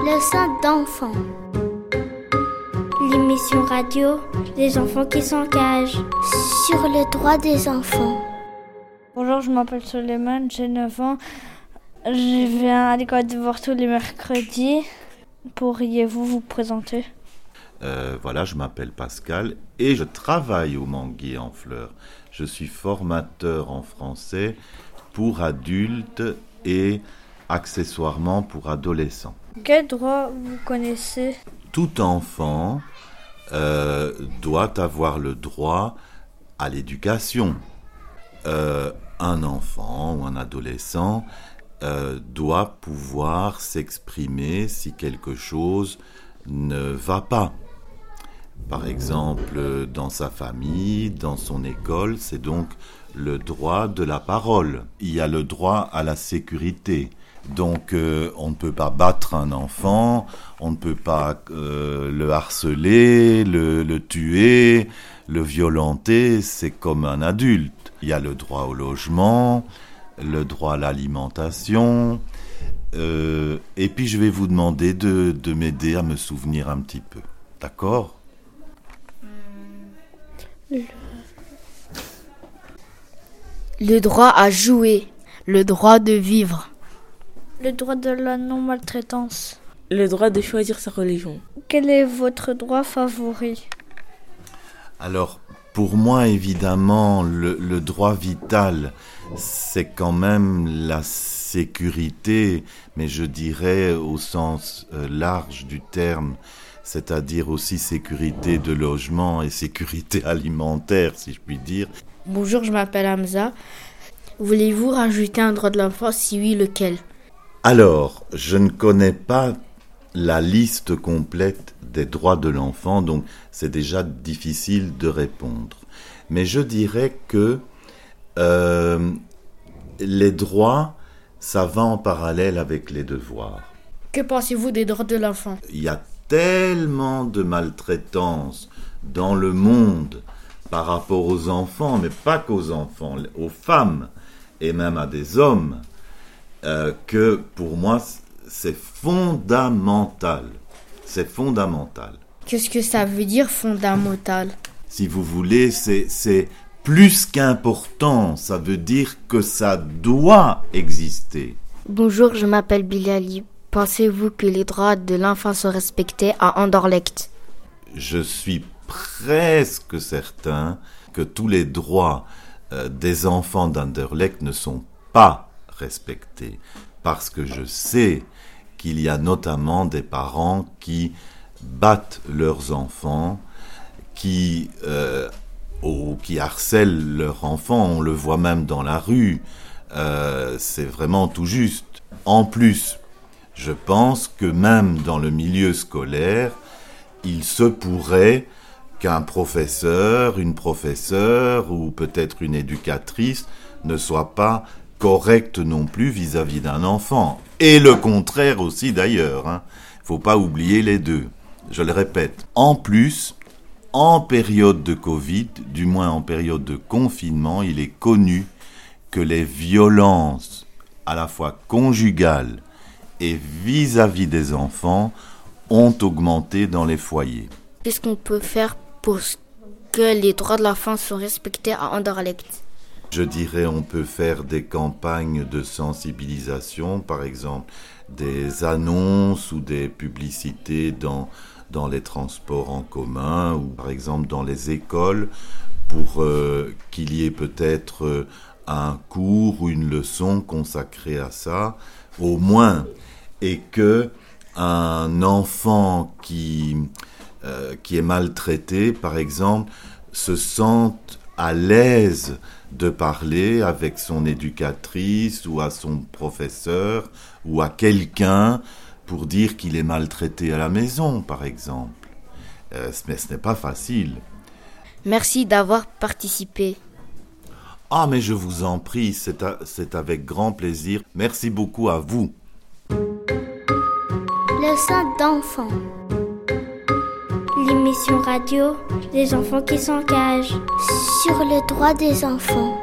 Leçon d'enfant. L'émission radio des enfants qui s'engagent sur le droit des enfants. Bonjour, je m'appelle Soleiman, j'ai 9 ans. Je viens à l'école de voir tous les mercredis. Pourriez-vous vous présenter ? Voilà, je m'appelle Pascal et je travaille au Manguier en Fleurs. Je suis formateur en français pour adultes et accessoirement pour adolescents. Quel droit vous connaissez ? Tout enfant doit avoir le droit à l'éducation. Un enfant ou un adolescent doit pouvoir s'exprimer si quelque chose ne va pas. Par exemple, dans sa famille, dans son école, c'est donc le droit de la parole. Il y a le droit à la sécurité. Donc, on ne peut pas battre un enfant, on ne peut pas le harceler, le tuer, le violenter, c'est comme un adulte. Il y a le droit au logement, le droit à l'alimentation, et puis je vais vous demander de m'aider à me souvenir un petit peu. D'accord ? Le droit à jouer, le droit de vivre. Le droit de la non-maltraitance. Le droit de choisir sa religion. Quel est votre droit favori ? Alors, pour moi, évidemment, le droit vital, c'est quand même la sécurité, mais je dirais au sens large du terme, c'est-à-dire aussi sécurité de logement et sécurité alimentaire, si je puis dire. Bonjour, je m'appelle Hamza. Voulez-vous rajouter un droit de l'enfant ? Si oui, lequel ? Alors, je ne connais pas la liste complète des droits de l'enfant, donc c'est déjà difficile de répondre. Mais je dirais que les droits, ça va en parallèle avec les devoirs. Que pensez-vous des droits de l'enfant ? Il y a tellement de maltraitance dans le monde par rapport aux enfants, mais pas qu'aux enfants, aux femmes et même à des hommes, que pour moi, c'est fondamental. C'est fondamental. Qu'est-ce que ça veut dire fondamental ? Si vous voulez, c'est plus qu'important. Ça veut dire que ça doit exister. Bonjour, je m'appelle Bilali. Pensez-vous que les droits de l'enfant sont respectés à Anderlecht ? Je suis presque certain que tous les droits des enfants d'Anderlecht ne sont pas respectés. Parce que je sais qu'il y a notamment des parents qui battent leurs enfants, qui harcèlent leurs enfants, on le voit même dans la rue. C'est vraiment tout juste. En plus, je pense que même dans le milieu scolaire, il se pourrait qu'un professeur, une professeure ou peut-être une éducatrice ne soit pas correcte non plus vis-à-vis d'un enfant. Et le contraire aussi d'ailleurs. Il ne faut pas oublier les deux. Je le répète. En plus, en période de Covid, du moins en période de confinement, il est connu que les violences à la fois conjugales et vis-à-vis des enfants ont augmenté dans les foyers. Qu'est-ce qu'on peut faire pour que les droits de l'enfant soient respectés à Anderlecht ? Je dirais on peut faire des campagnes de sensibilisation, par exemple des annonces ou des publicités dans les transports en commun ou par exemple dans les écoles pour qu'il y ait peut-être un cours ou une leçon consacrée à ça, au moins, et que un enfant qui est maltraité, par exemple, se sente à l'aise de parler avec son éducatrice ou à son professeur ou à quelqu'un pour dire qu'il est maltraité à la maison, par exemple. Mais ce n'est pas facile. Merci d'avoir participé. Ah, mais je vous en prie, c'est avec grand plaisir. Merci beaucoup à vous. Leçon d'enfant. L'émission radio des enfants qui s'engagent sur le droit des enfants.